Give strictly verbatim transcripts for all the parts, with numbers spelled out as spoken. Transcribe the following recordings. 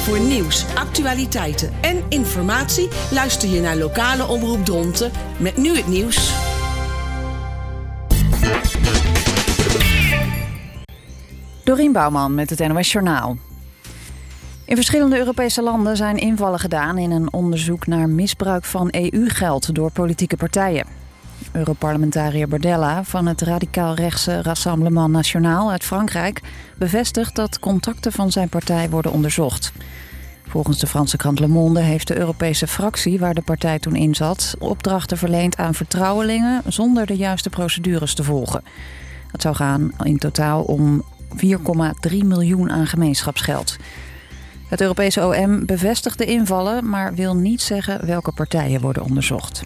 Voor nieuws, actualiteiten en informatie luister je naar Lokale Omroep Dronten met nu het nieuws. Dorien Bouwman met het N O S Journaal. In verschillende Europese landen zijn invallen gedaan in een onderzoek naar misbruik van E U-geld door politieke partijen. Europarlementariër Bardella van het radicaal-rechtse Rassemblement National uit Frankrijk bevestigt dat contacten van zijn partij worden onderzocht. Volgens de Franse krant Le Monde heeft de Europese fractie waar de partij toen in zat opdrachten verleend aan vertrouwelingen zonder de juiste procedures te volgen. Het zou gaan in totaal om vier komma drie miljoen aan gemeenschapsgeld. Het Europese O M bevestigt de invallen, maar wil niet zeggen welke partijen worden onderzocht.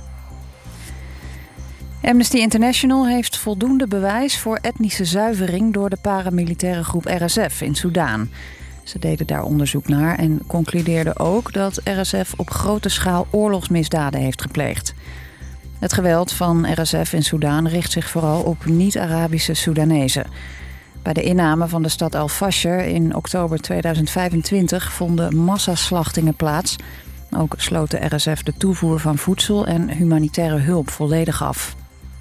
Amnesty International heeft voldoende bewijs voor etnische zuivering door de paramilitaire groep R S F in Soedan. Ze deden daar onderzoek naar en concludeerden ook dat R S F op grote schaal oorlogsmisdaden heeft gepleegd. Het geweld van R S F in Soedan richt zich vooral op niet-Arabische Soedanezen. Bij de inname van de stad Al-Fasher in oktober tweeduizend vijfentwintig vonden massaslachtingen plaats. Ook sloot de R S F de toevoer van voedsel en humanitaire hulp volledig af.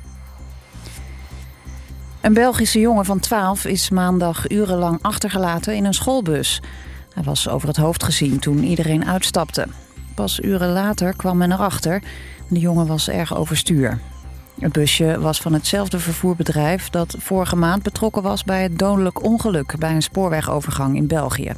Een Belgische jongen van twaalf is maandag urenlang achtergelaten in een schoolbus. Hij was over het hoofd gezien toen iedereen uitstapte. Pas uren later kwam men erachter. De jongen was erg overstuur. Het busje was van hetzelfde vervoerbedrijf dat vorige maand betrokken was bij het dodelijk ongeluk bij een spoorwegovergang in België.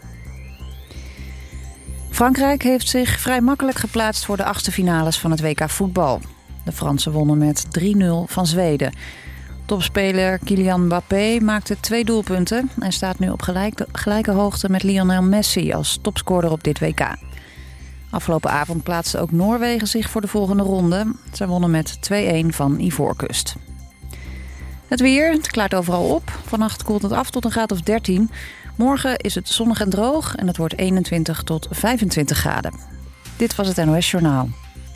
Frankrijk heeft zich vrij makkelijk geplaatst voor de achtste finales van het W K voetbal. De Fransen wonnen met drie nul van Zweden. Topspeler Kylian Mbappé maakte twee doelpunten en staat nu op gelijke, gelijke hoogte met Lionel Messi als topscorer op dit W K. Afgelopen avond plaatste ook Noorwegen zich voor de volgende ronde. Zij wonnen met twee-een van Ivoorkust. Het weer, het klaart overal op. Vannacht koelt het af tot een graad of dertien. Morgen is het zonnig en droog en het wordt eenentwintig tot vijfentwintig graden. Dit was het N O S Journaal.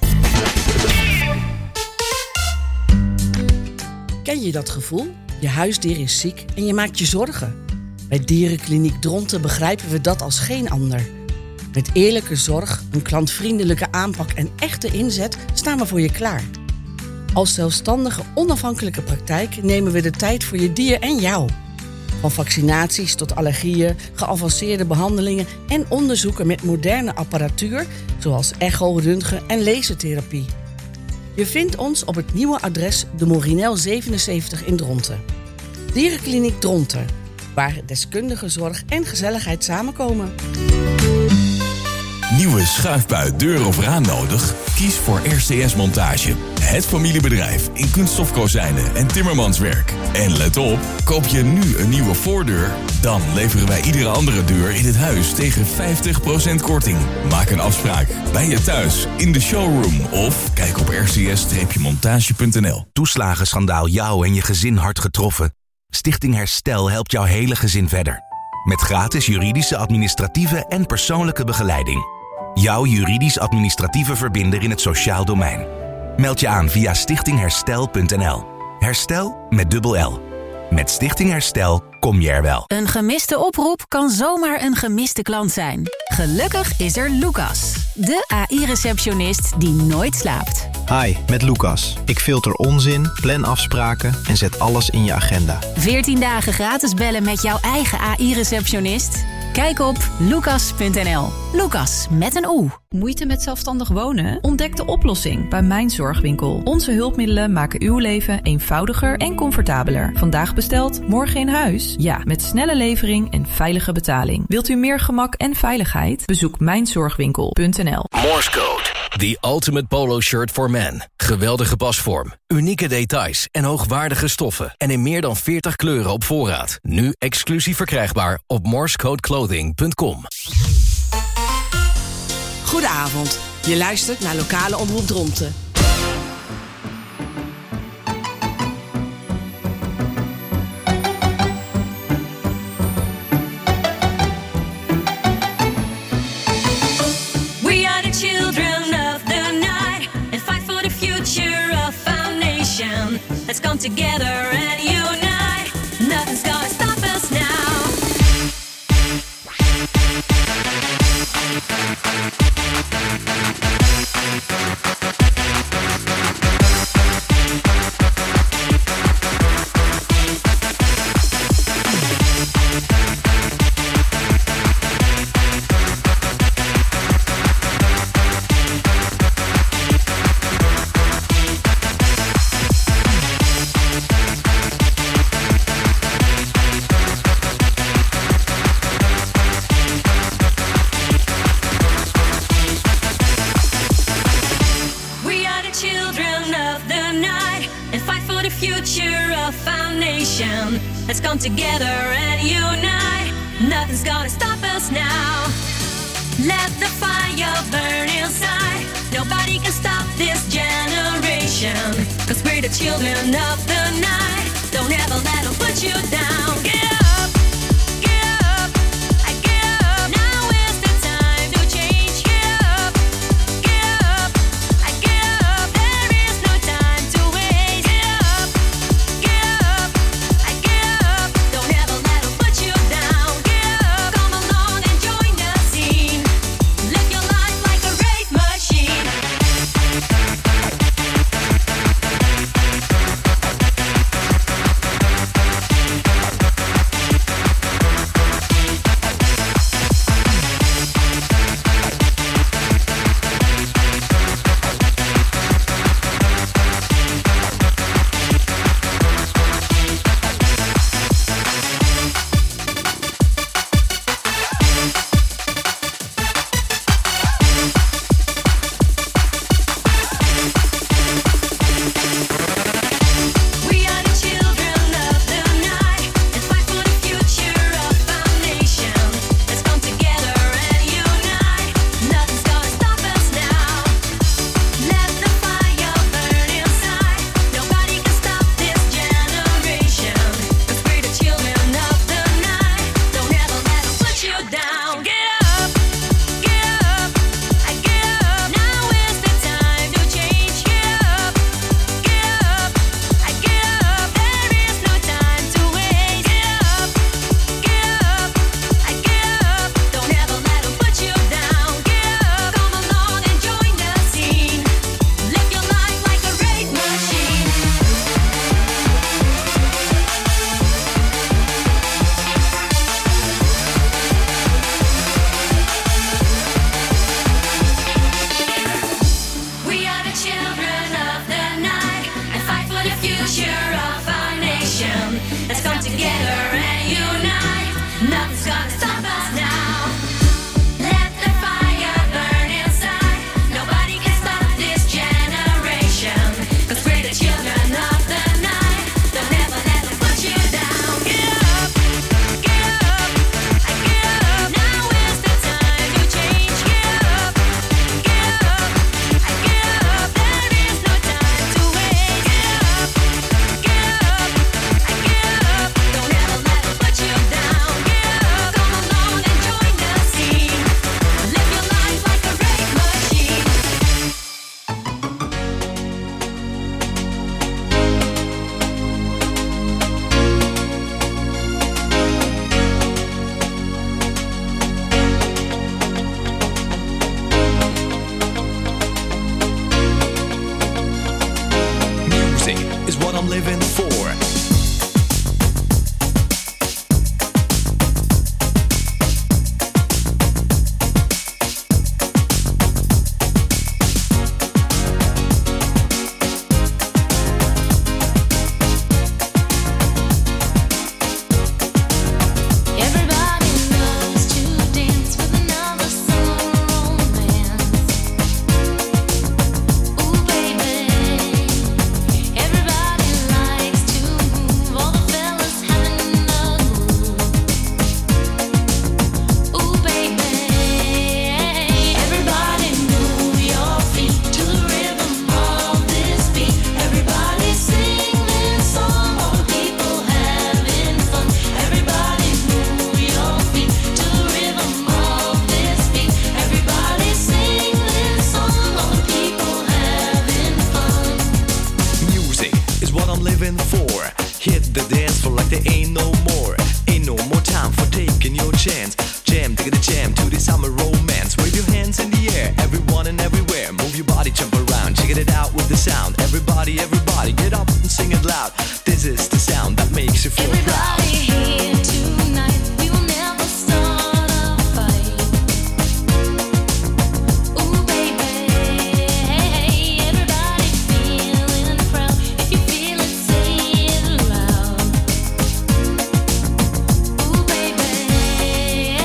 Ken je dat gevoel? Je huisdier is ziek en je maakt je zorgen. Bij Dierenkliniek Dronten begrijpen we dat als geen ander. Met eerlijke zorg, een klantvriendelijke aanpak en echte inzet staan we voor je klaar. Als zelfstandige, onafhankelijke praktijk nemen we de tijd voor je dier en jou. Van vaccinaties tot allergieën, geavanceerde behandelingen en onderzoeken met moderne apparatuur zoals echo, röntgen en lasertherapie. Je vindt ons op het nieuwe adres de Morinel zevenenzeventig in Dronten. Dierenkliniek Dronten, waar deskundige zorg en gezelligheid samenkomen. Nieuwe schuifbui, deur of raam nodig? Kies voor R C S Montage. Het familiebedrijf in kunststofkozijnen en timmermanswerk. En let op, koop je nu een nieuwe voordeur? Dan leveren wij iedere andere deur in het huis tegen vijftig procent korting. Maak een afspraak bij je thuis, in de showroom of kijk op r c s montage punt n l. Toeslagenschandaal jou en je gezin hard getroffen? Stichting Herstel helpt jouw hele gezin verder. Met gratis juridische, administratieve en persoonlijke begeleiding. Jouw juridisch-administratieve verbinder in het sociaal domein. Meld je aan via stichting herstel punt n l. Herstel met dubbel L. Met Stichting Herstel kom je er wel. Een gemiste oproep kan zomaar een gemiste klant zijn. Gelukkig is er Lucas, de A I-receptionist die nooit slaapt. Hi, met Lucas. Ik filter onzin, plan afspraken en zet alles in je agenda. veertien dagen gratis bellen met jouw eigen A I-receptionist? Kijk op lucas punt n l. Lucas met een O. Moeite met zelfstandig wonen? Ontdek de oplossing bij Mijn Zorgwinkel. Onze hulpmiddelen maken uw leven eenvoudiger en comfortabeler. Vandaag besteld, morgen in huis? Ja, met snelle levering en veilige betaling. Wilt u meer gemak en veiligheid? Bezoek mijn zorgwinkel punt n l. Morse Code. The ultimate polo shirt for men. Geweldige pasvorm, unieke details en hoogwaardige stoffen. En in meer dan veertig kleuren op voorraad. Nu exclusief verkrijgbaar op morsecode clothing punt com. Goedenavond. Je luistert naar Lokale Omroep Dronten. We are the children of the night and fight for the future of our nation. Let's come together and unite. Nothing's gonna stop us now. Let's come together and unite. Nothing's gonna stop us now. Let the fire burn inside. Nobody can stop this generation. Cause we're the children of the night. Don't ever let them put you down. Get up, get up, I get up. Now is the time to change. Get up, get up, I get up. There is no time to waste. Get up, get up, I get up. Don't ever let them put you down. Get up, come along and join the scene. Live your life like a rave machine. We are the children of the night. Let's fight for the future of our nation. Let's come together and unite. Nothing's gonna stop us now. Let the fire burn inside. Nobody can stop this generation. Cause we're the children of the night. Don't ever let them put you down. Get up, get up, I get up. Now is the time to change. Get up, get up, I get up. There is no time to waste. Get up, get up, I get up. Don't ever let them put you down. Get up, come along and join the scene. Live your life like a rave machine. We are the children of the night and fight for the future of our nation. Let's come together and unite. Nothing's gonna stop us now. Let the fire burn inside. Nobody can stop this generation. Cause we're the children of the night. Don't ever let them put you down. Get up, get up, I get up. Now is the time to change. Get up, get up, I get up. There is no time to waste. Get up, get up, I get up. Don't ever let them put you down. Get up, come along and join the scene. Live your life like a rave machine. Music is what I'm living for. Everybody knows to dance with another summer romance. Ooh, baby. Everybody likes to move. All the fellas having a groove. Ooh, baby. Everybody move your feet to the rhythm of this beat. Everybody sing this song. All the people having fun. Everybody move your feet to the rhythm of this beat. Everybody sing this song. All the people having fun. Music is what I'm living for. Hit the dance floor like there ain't no more. Ain't no more time for taking your chance. Jam, dig the jam to the summer romance. Wave your hands in the air, everyone and everywhere. Move your body, jump around, check it out with the sound. Everybody, everybody, get up and sing it loud. This is the sound that makes you feel proud. Everybody here tonight, we will never start a fight. Ooh, baby, everybody feeling proud. If you feel it, say it loud. Ooh, baby,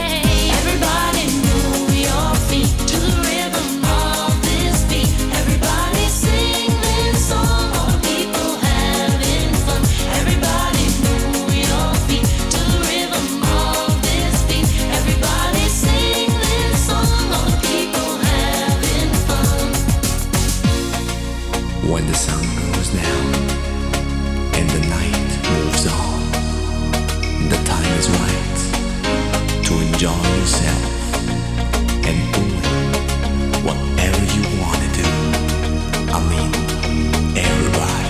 yourself and doing whatever you want to do. I mean, everybody.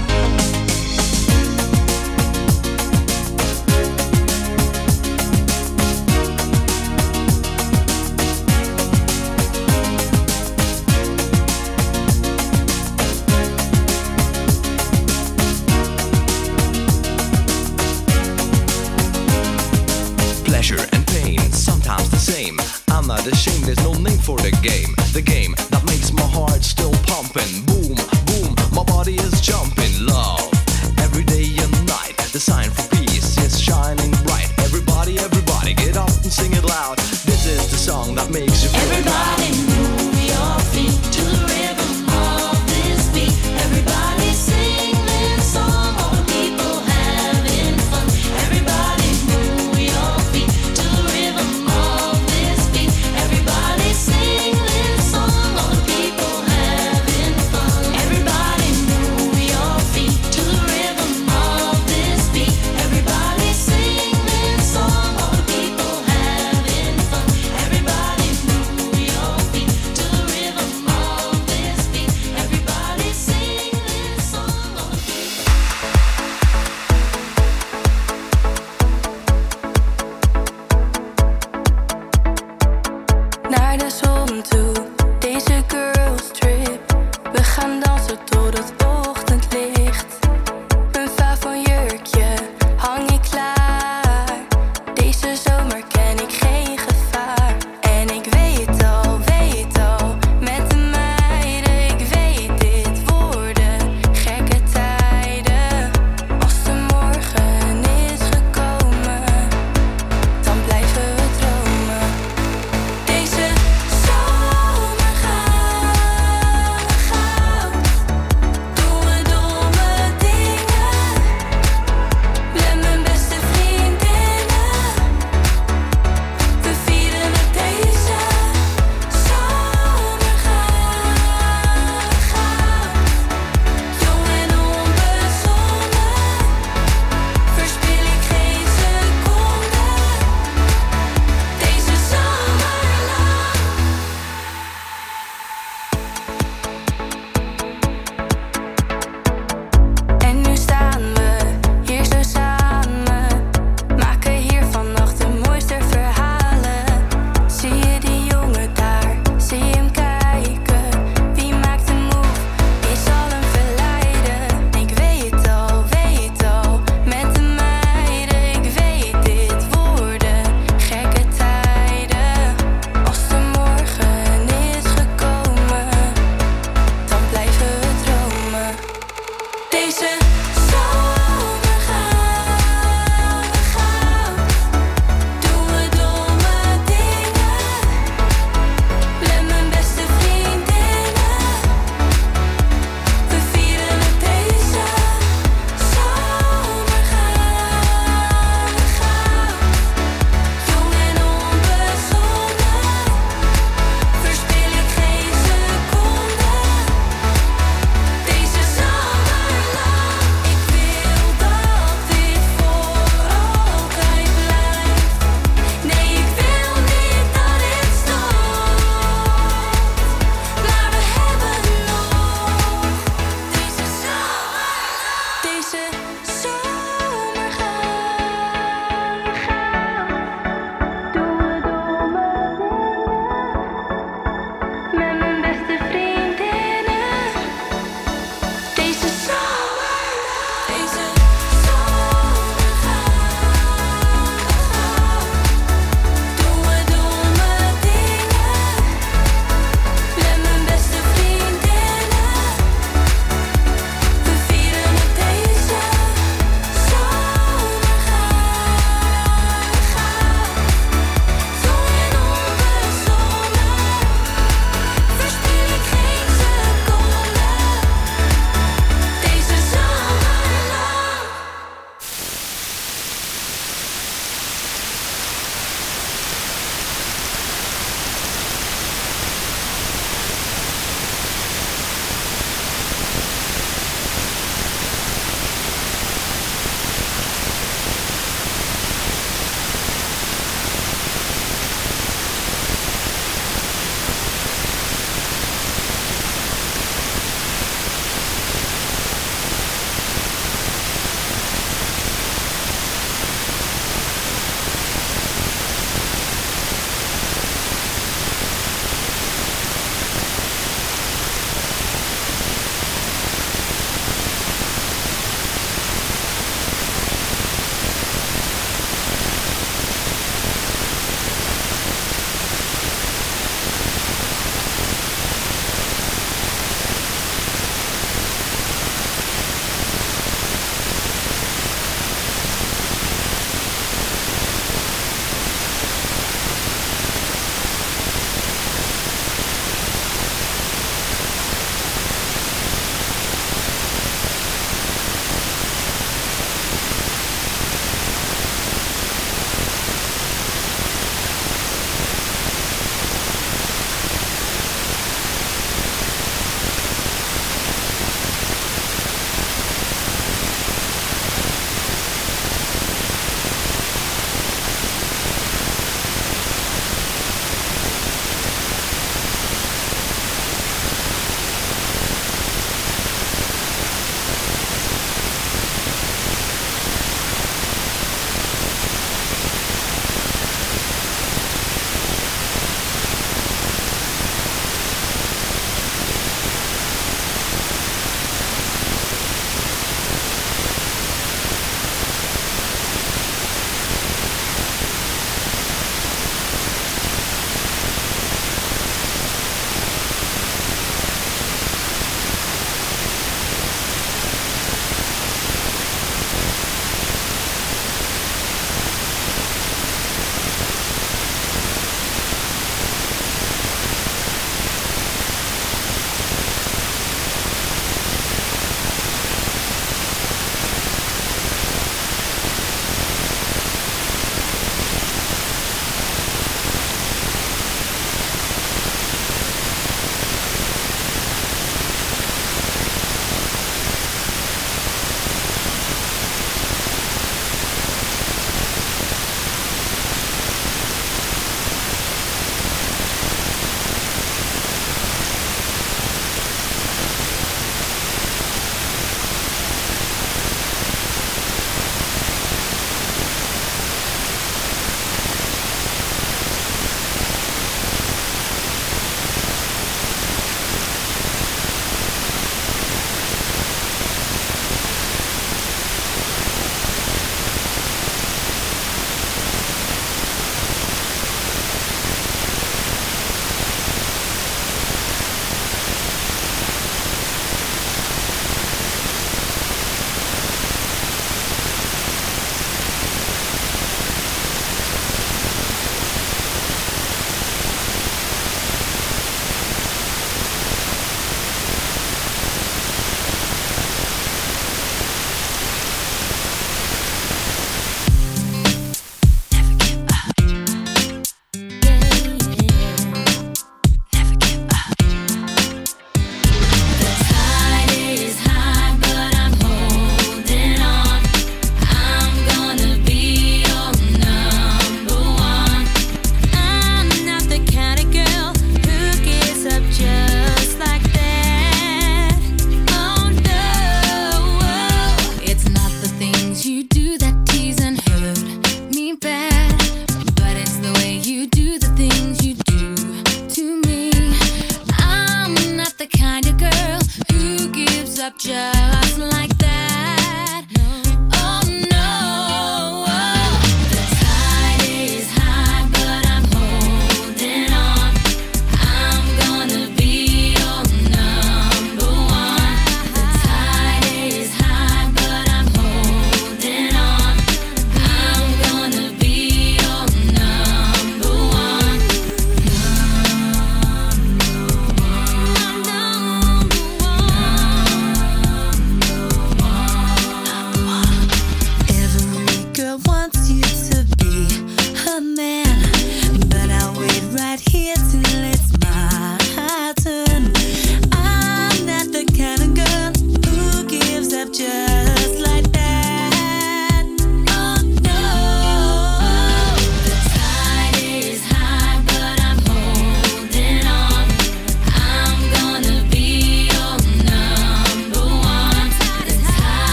Pleasure and pain, sometimes the same. I'm not ashamed, there's no name for the game. The game that makes my heart still pumping. Boom, boom, my body is jumping. Love, every day and night. The sign for peace is shining bright. Everybody, everybody, get up and sing it loud. This is the song that makes you feel Everybody move your feet to the rhythm of this beat. Everybody sing this song, all the people having fun. Everybody move your feet to the rhythm of this beat. Everybody sing this song, all the people having fun. Everybody move your feet to the rhythm of this beat. Everybody sing this song, all the people having fun. Everybody move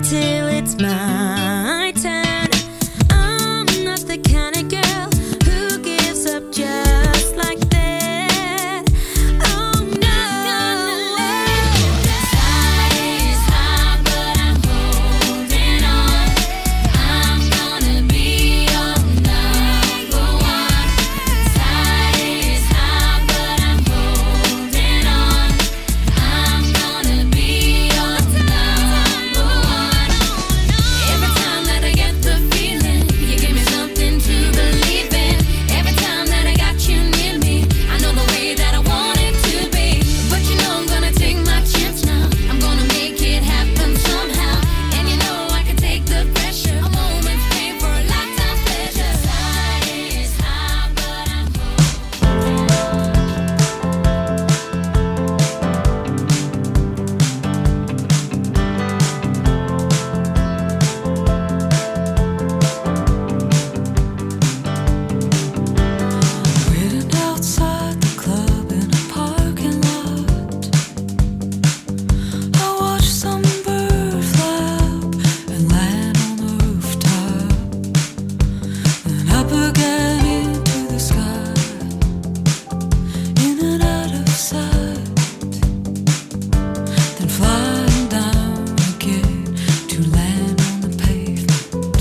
till it's my turn. I'm not the kind of girl who gives up just like that. Oh no. Tide is high, but I'm holding on. I'm gonna be your number one. Tide is high, but I'm holding on. I'm gonna be your number one. Every time that I get the feeling, you give me something to believe in. Every time that I got you near me, I know the way that I want it to be. But you know I'm gonna take my chance now. I'm gonna make it happen somehow. And you know I can take the pressure. A moment's pain for a lifetime pleasure. Tide is high, but I'm Waiting outside the club in a parking lot. I watch some bird fly up and land on the rooftop. Then up again into the sky, in and out of sight. Then flying down again to land on the pavement.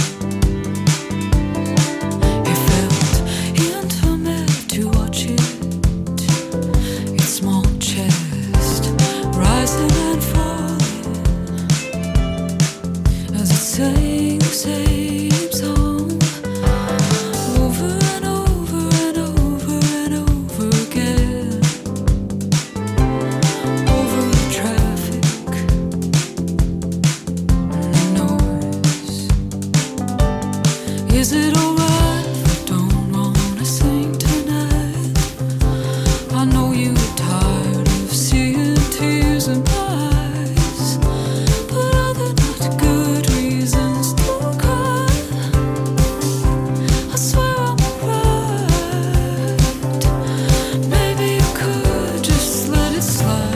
It felt intimate to watch it. Its small chest rising and falling as it sang the same song over and over and over and over again. Over the traffic and the noise. Is it alright if I don't wanna sing tonight? I know you were tired of seeing tears in my eyes, but are there not good reasons to cry? I swear I'm alright. Maybe you could just let it slide.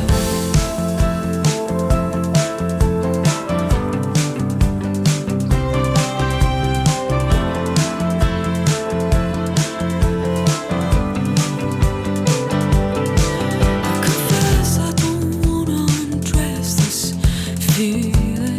Confess I don't wanna undress this feeling.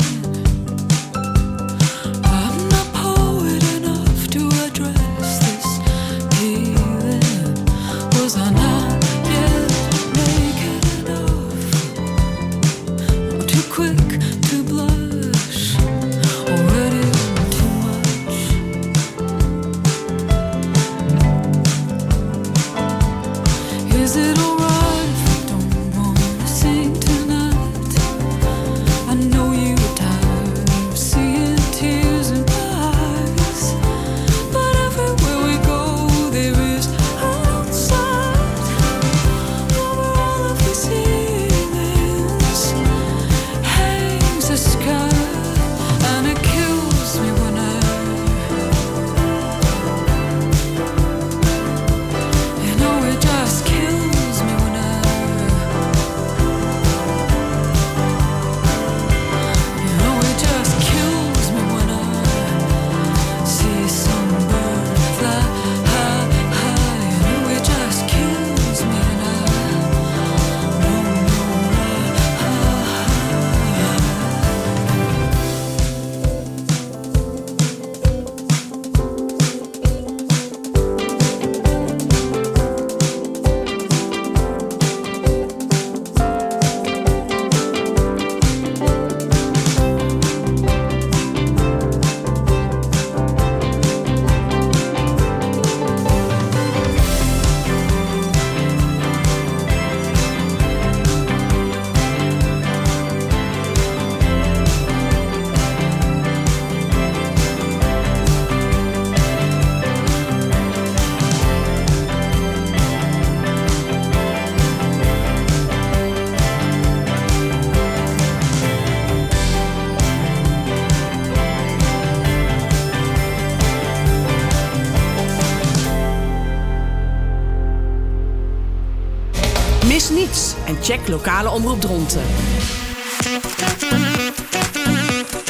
I'm not poet enough to address this feeling. Was I not yet naked enough? Or too quick to blush? Already too much. Is it alright if I don't wanna sing tonight? I know you were tired of seeing tears in my eyes, but everywhere we go there is an outside. Over all of these ceilings hangs the sky, and it kills me when I, you know it just kills me when I, you know it just kills me when I see some bird fly high, high. You know it just kills me and I don't know Mis niets en check lokale omroep Dronten.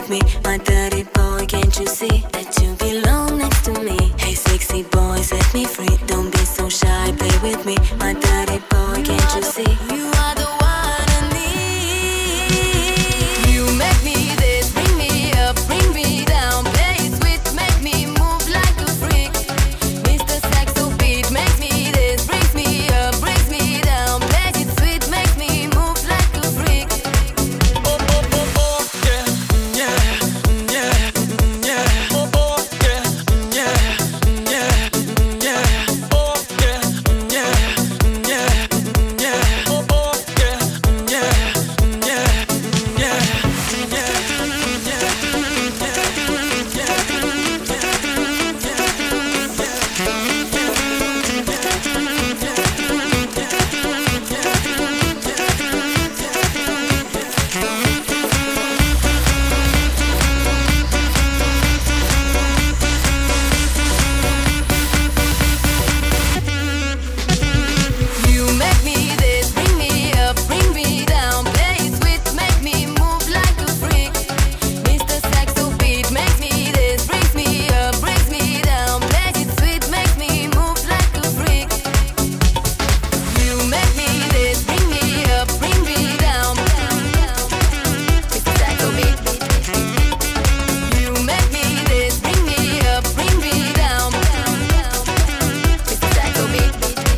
with me, my dirty boy. Can't you see that you belong next to me? Hey, sexy boy, set me free. Don't be so shy, play with me, my dirty boy. Can't you see? You are the one I need. You make me this, bring me up, bring me down. Play it sweet, make me move like a freak. Mister Saxo beat makes me this, brings me up, brings me down. Play it sweet, makes me move like a freak. Oh, oh, oh, oh, yeah, yeah, yeah, yeah. Oh, oh, yeah, yeah, yeah, yeah. Oh, yeah, yeah, yeah, yeah. Oh, oh, yeah, yeah, yeah, yeah, You make me this, bring me up, bring me down. Play it sweet, make me move like a freak. Mister Saxo beat makes me this, brings me up, brings me down. Play it sweet, makes me move like a freak. You make me this, bring me up, bring me down. Mister Saxo beat. You make me this, bring me up, bring me down. Mister Saxo beat.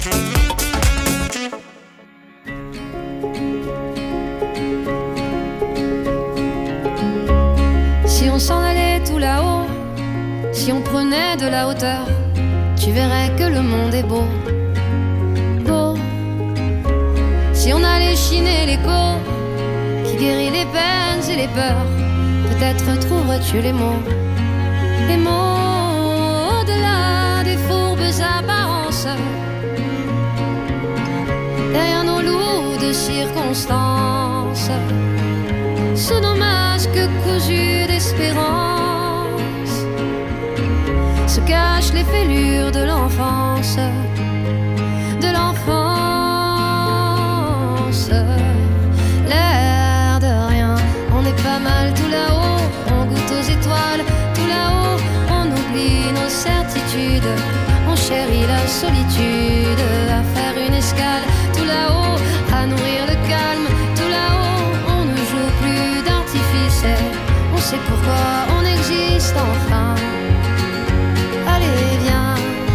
Si on s'en allait tout là-haut, si on prenait de la hauteur, tu verrais que le monde est beau, beau. Si on allait chiner l'écho qui guérit les peines et les peurs, peut-être trouverais-tu les mots, les mots au-delà des fourbes apparences, derrière nos lourdes circonstances, sous nos masques cousus d'espérance, se cachent les fêlures de l'enfance, de l'enfance. L'air de rien, on est pas mal tout là-haut, on goûte aux étoiles, tout là-haut, on oublie nos certitudes, on chérit la solitude, à faire une escale, tout là-haut, à nourrir le calme, tout là-haut, on ne joue plus d'artifice, on sait pourquoi on existe enfin. Allez, viens.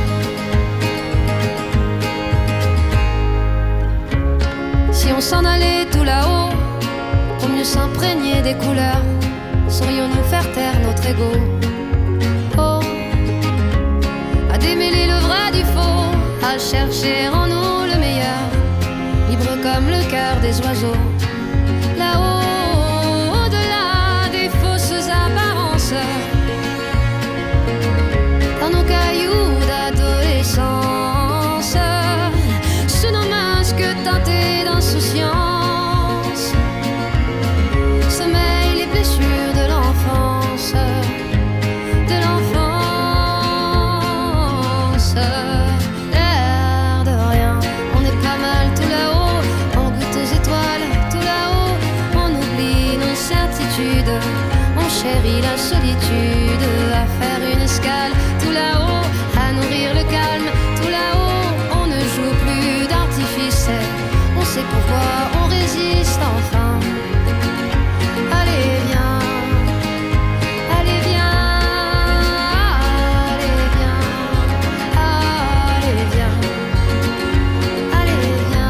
Si on s'en allait tout là-haut, pour mieux s'imprégner des couleurs, saurions-nous faire taire notre ego? Oh, à démêler le vrai du faux, à chercher en nous le meilleur, libre comme le cœur des oiseaux. Là-haut, au-delà des fausses apparences, dans nos cailloux d'adolescence, sous nos masques teintés d'insouciance, sommeillent les blessures de l'enfance, de l'enfance. L'air de rien, on est pas mal tout là-haut, on goûte aux étoiles, tout là-haut, on oublie nos certitudes, on chérit la solitude, à faire une escale, tout là-haut, à nourrir le calme, tout là-haut, on ne joue plus d'artifice, on sait pourquoi on résiste enfin. Allez, viens, allez, viens, allez, viens, allez, viens, allez,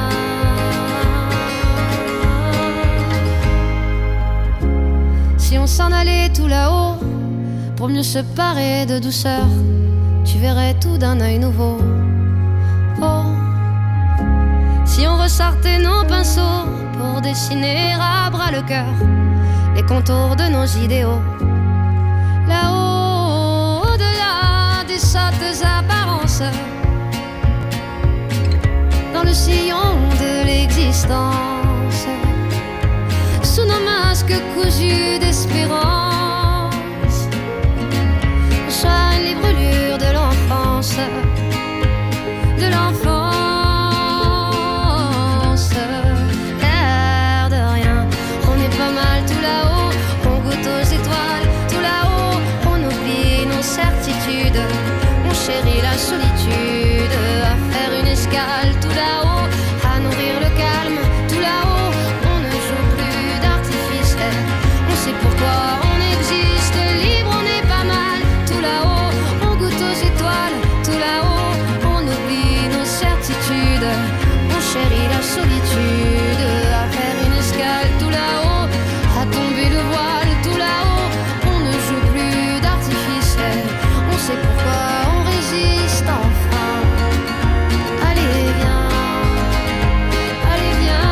viens. Si on s'en allait tout là-haut, pour mieux se parer de douceur, tu verrais tout d'un œil nouveau. Oh, si on ressortait nos pinceaux pour dessiner à bras le cœur les contours de nos idéaux, là-haut, au-delà des sottes apparences, dans le sillon de l'existence, sous nos masques cousus d'espérance, on soigne les brûlures de l'enfance, de l'enfance. L'air de rien, on est pas mal tout là-haut, on goûte aux étoiles, étoiles tout là-haut, à nourrir le calme tout là-haut. On ne joue plus d'artificiel, on sait pourquoi on existe. Libre, on est pas mal tout là-haut, on goûte aux étoiles tout là-haut. On oublie nos certitudes, on chérit la solitude. À faire une escale tout là-haut, à tomber le voile tout là-haut. On ne joue plus d'artificiel, on sait pourquoi on résiste enfin. Allez viens, allez viens,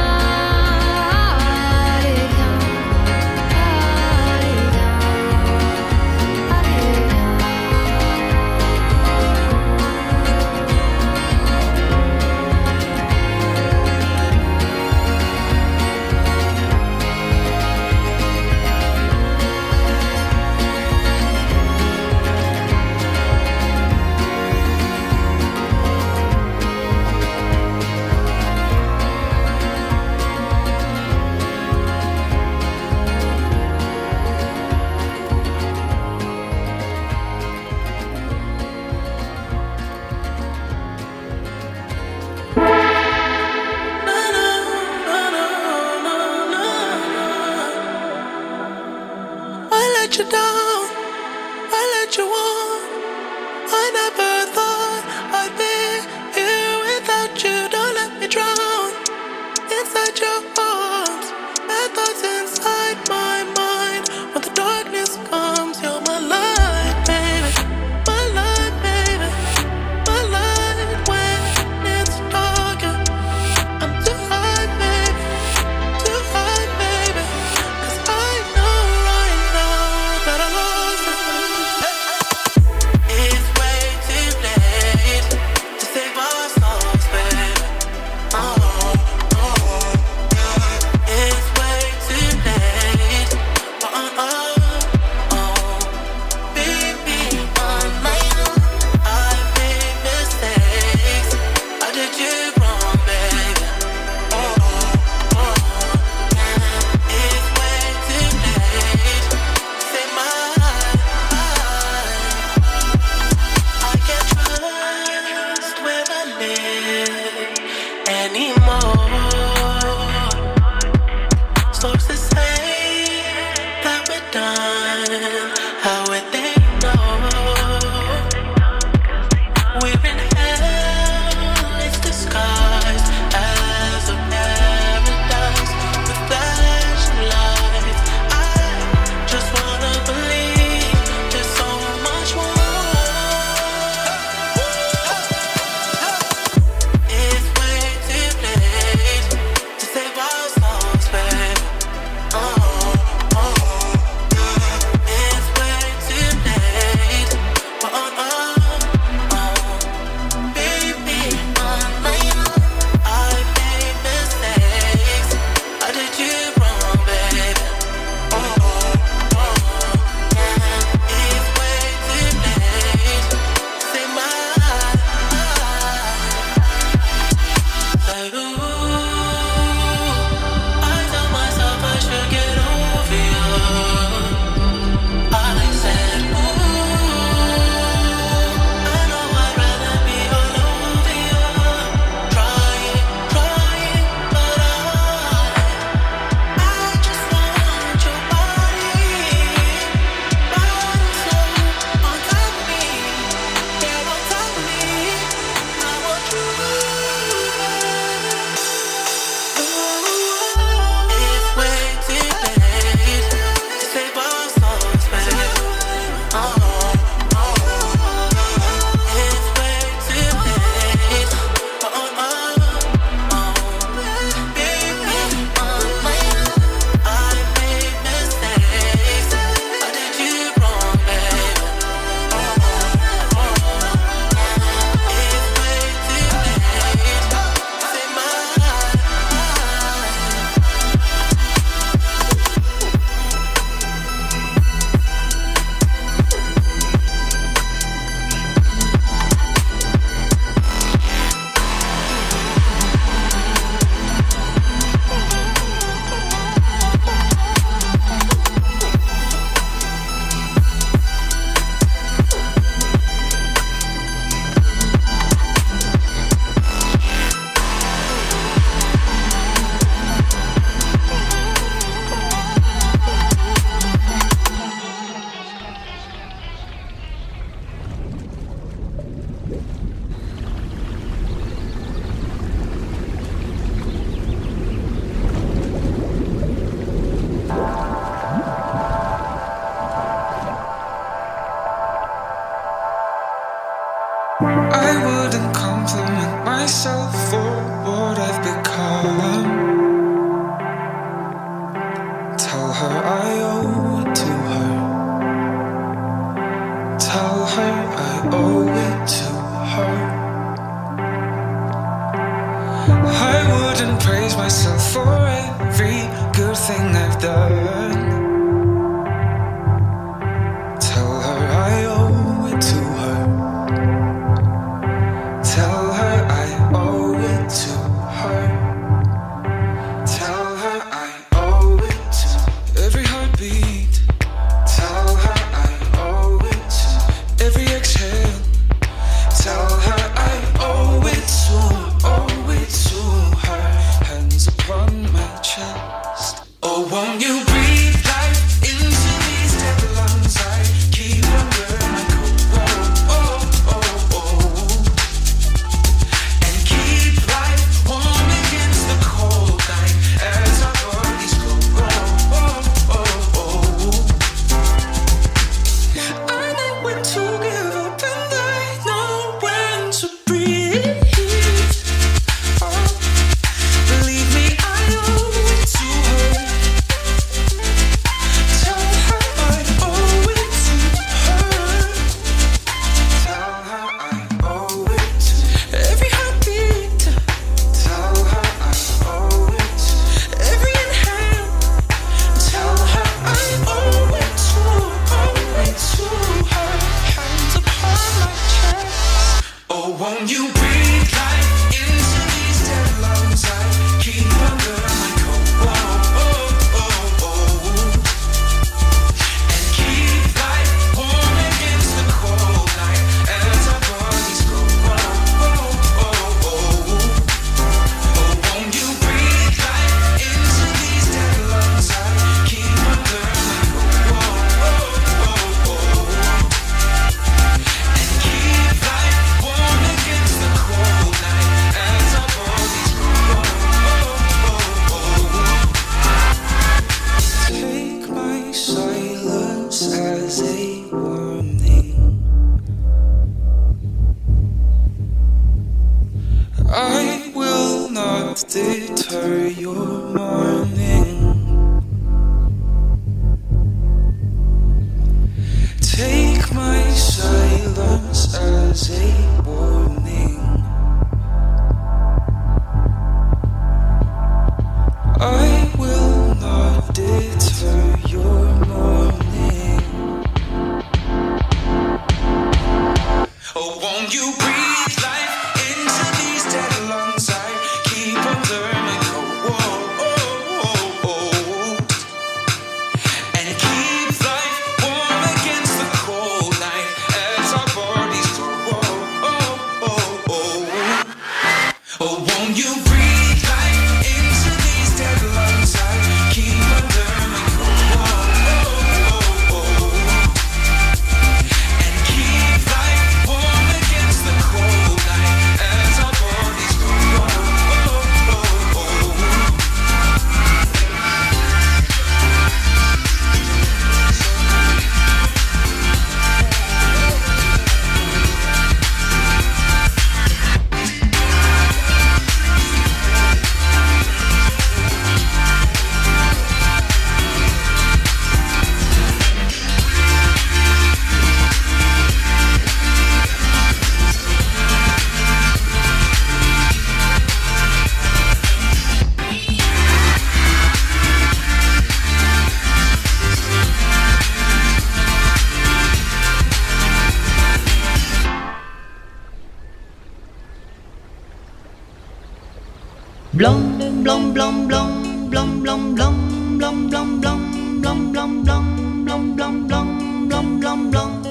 allez viens, allez viens, allez viens. shouldn't praise myself for every good thing I've done. Tell her I owe it to her. Tell her I owe it to her. Tell her I owe it to every heartbeat. Tell her I owe it to every exhale. Tell her I owe it to, owe it to her. Hands upon my chest. Oh, won't you breathe life into these dead lungs? I keep under my coat. Oh, oh, oh, oh. And keep life warm against the cold night as our bodies go. Oh, oh, oh, oh. I know when to give up and I know when to breathe. Oh, believe me, I owe it to her. Tell her I owe it to her. Tell her I owe it to every heartbeat. Tell her I owe it to every inhale. Tell her I owe it to, owe it to her. Hands upon my chest. Oh, won't you breathe life into these dead lungs? I keep under my coat. Oh, oh, oh, oh. And keep life warm against the cold night as our bodies go. Oh, oh, oh, oh. Oh, won't you breathe life into these dead lungs? I keep under my coat. Oh, oh, oh, oh. And keep life warm against the cold night as our bodies go. Oh, oh, oh. Take my silence as a warning. I will not deter your morning. Take my silence as a warning. I will not deter your morning. Oh, won't you breathe life into these dead lungs? I keep under my coat. Oh, oh, oh, oh. And keep life warm against the cold night as our bodies go. Oh, oh, oh, oh. Oh, won't you breathe life into these dead lungs? I keep under my coat. Oh, oh, oh, oh. And keep life warm against the cold night as our bodies go. Oh, oh, oh, oh. Blanc, blanc, blanc, blanc, blanc, blanc, blanc, blanc, blanc, blanc, blanc, blanc, blanc, blanc, blanc, blanc, blanc, blanc.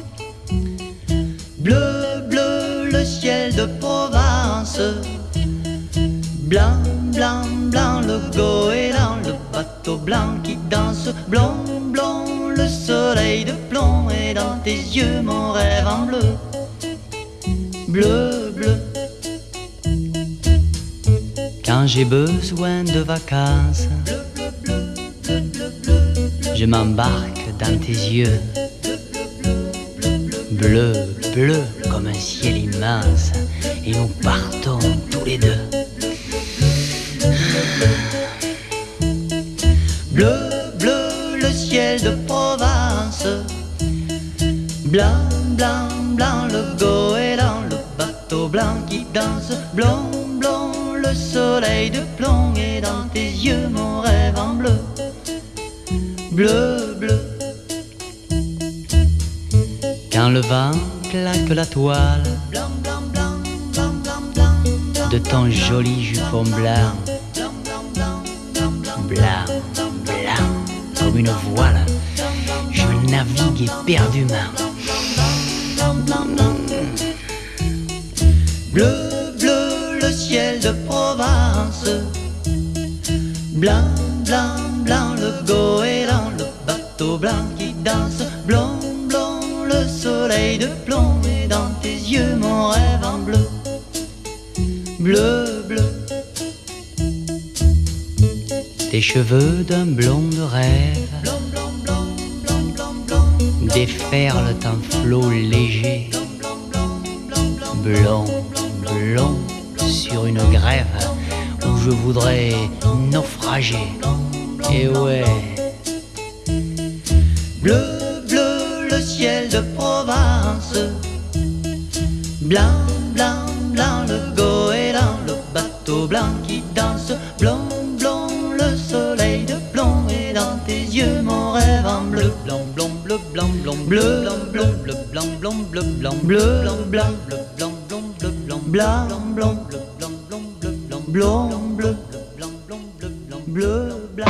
Bleu, bleu, le ciel de Provence. Blanc, blanc, blanc, le goéland, le bateau blanc qui danse. Blond, blond, le soleil de plomb. Et dans tes yeux mon rêve en bleu. Bleu, bleu. Quand j'ai besoin de vacances, je m'embarque dans tes yeux. Bleu, bleu comme un ciel immense, et nous partons tous les deux. Bleu, bleu, le ciel de Provence. Blanc, blanc, blanc, le goéland, le bateau blanc qui danse. Blond, blond, le soleil de plomb est dans tes yeux, mon rêve en bleu, bleu, bleu. Quand le vent claque la toile de ton joli jupon blanc, blanc, blanc, comme une voile, je navigue éperdument. Bleu, bleu, le ciel de Provence, blanc, blanc, blanc, le goéland, le bateau blanc qui danse, blond, blond, le soleil de plomb est dans tes yeux, mon rêve en bleu, bleu, bleu. Tes cheveux d'un blond de rêve déferlent en flot léger, blond, blond, sur une grève où je voudrais naufrager. Et ouais, bleu, bleu, le ciel de Provence, blanc, blanc, blanc, le goéland, le bateau blanc qui danse, blond, blond, le soleil de plomb est dans tes yeux, mon rêve en bleu, blanc, blanc, bleu, blanc, blanc, bleu, blanc, bleu, blanc, blanc, bleu, blanc, bleu, blanc, blanc, bleu, blanc, blanc, bleu, blanc, blanc, blanc, bleu, blanc, blanc, bleu, blanc, blanc, bleu, blanc, blanc, bleu, blanc, bleu, blanc.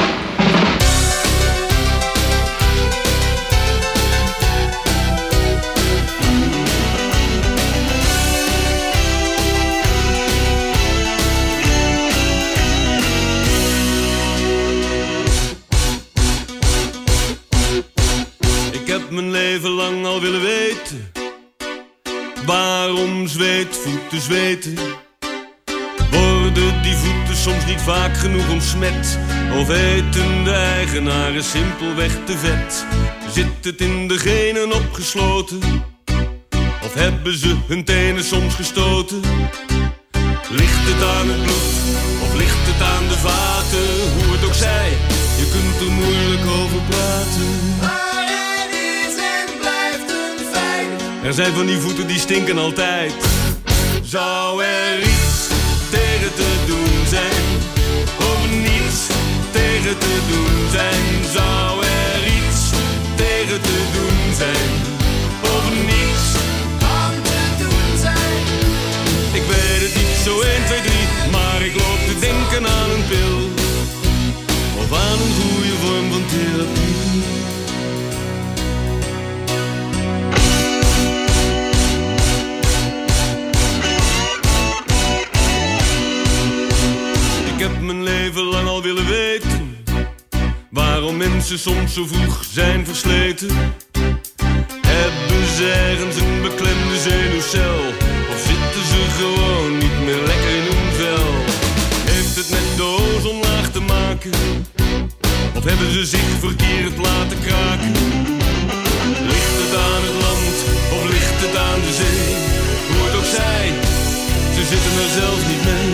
Ik heb mijn leven lang al willen weten waarom zweetvoeten zweten. Worden die voeten soms niet vaak genoeg ontsmet? Of eten de eigenaren simpelweg te vet? Zit het in de genen opgesloten? Of hebben ze hun tenen soms gestoten? Ligt het aan het bloed? Of ligt het aan de vaten? Hoe het ook zij, je kunt er moeilijk over praten. Er zijn van die voeten die stinken altijd. Zou er iets tegen te doen zijn? Of niets tegen te doen zijn? Zou er iets tegen te doen zijn? Of niets aan te doen zijn? Ik weet het niet zo één, twee, drie, maar ik loop te denken aan een pil. Of aan een goede vorm van therapie. Ik heb mijn leven lang al willen weten waarom mensen soms zo vroeg zijn versleten. Hebben ze ergens een beklemde zenuwcel? Of zitten ze gewoon niet meer lekker in hun vel? Heeft het met de ozonlaag te maken? Of hebben ze zich verkeerd laten kraken? Ligt het aan het land of ligt het aan de zee? Hoe het ook zij, ze zitten er zelf niet mee.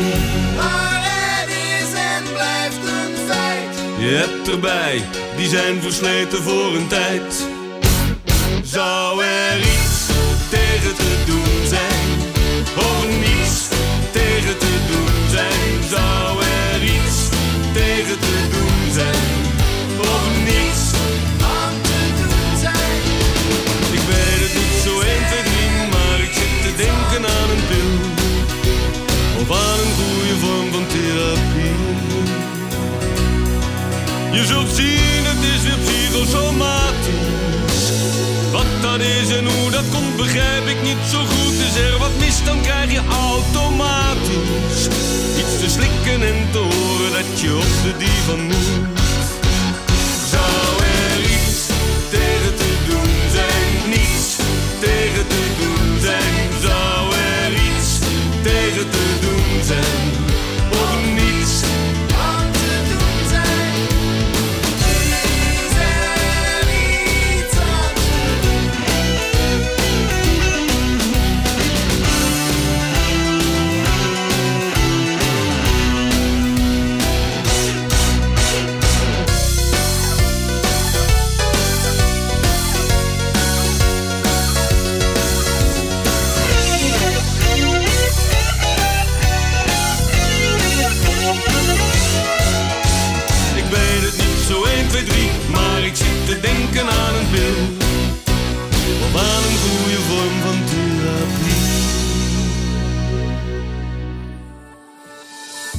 Je hebt erbij, die zijn versleten voor een tijd. Zou er iets tegen te doen zijn? Of niets tegen te doen zijn? Zou er iets tegen te doen zijn? Of niets aan te doen zijn? Ik weet het niet zo één, twee, drie, maar ik zit te denken aan een pil. Of aan een goede vorm van therapie. Je zult zien, het is weer psychosomatisch. Wat dat is en hoe dat komt, begrijp ik niet zo goed. Is er wat mis, dan krijg je automatisch iets te slikken en te horen dat je op de divan moet. Zou er iets tegen te doen zijn? Niets tegen te doen zijn? Zou er iets tegen te doen zijn? Of niets aan te doen zijn?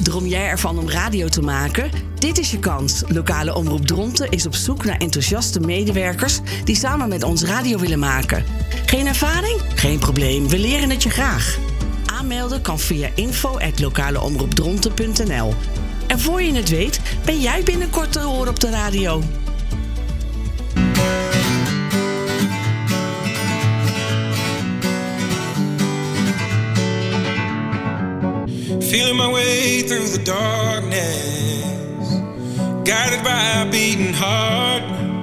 Droom jij ervan om radio te maken? Dit is je kans. Lokale Omroep Dronten is op zoek naar enthousiaste medewerkers die samen met ons radio willen maken. Geen ervaring? Geen probleem, we leren het je graag. Aanmelden kan via info at lokaleomroepdronten punt n l. En voor je het weet, ben jij binnenkort te horen op de radio. Feeling my way through the darkness, guided by a beating heart.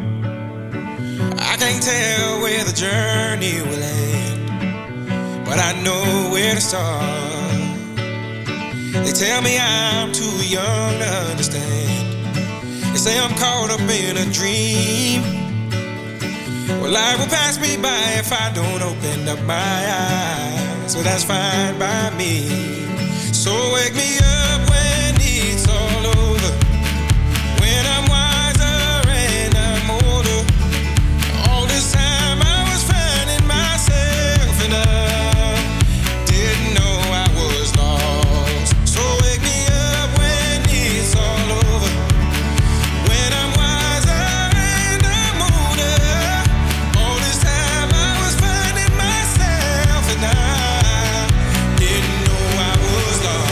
I can't tell where the journey will end, but I know where to start. They tell me I'm too young to understand. They say I'm caught up in a dream. Well, life will pass me by if I don't open up my eyes. So that's fine by me. So wake me up when it's all over, when I'm wiser and I'm older. All this time I was finding myself and I didn't know I was lost. So wake me up when it's all over, when I'm wiser and I'm older. All this time I was finding myself and I didn't know I was lost.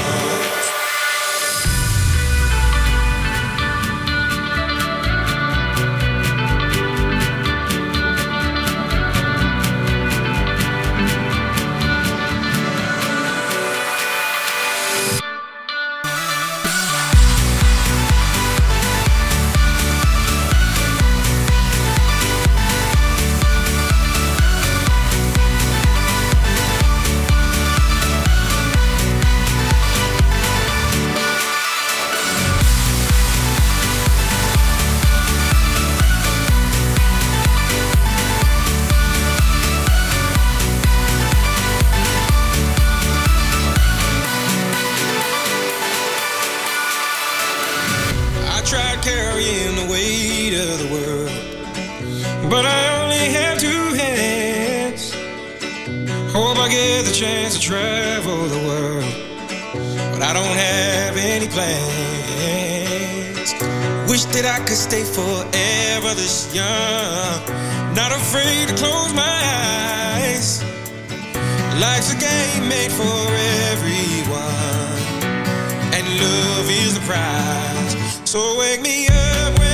I tried carrying the weight of the world, but I only have two hands. Hope I get the chance to travel the world, but I don't have any plans. Wish that I could stay forever this young, not afraid to close my eyes. Life's a game made for everyone, and love is the prize. So wake me up when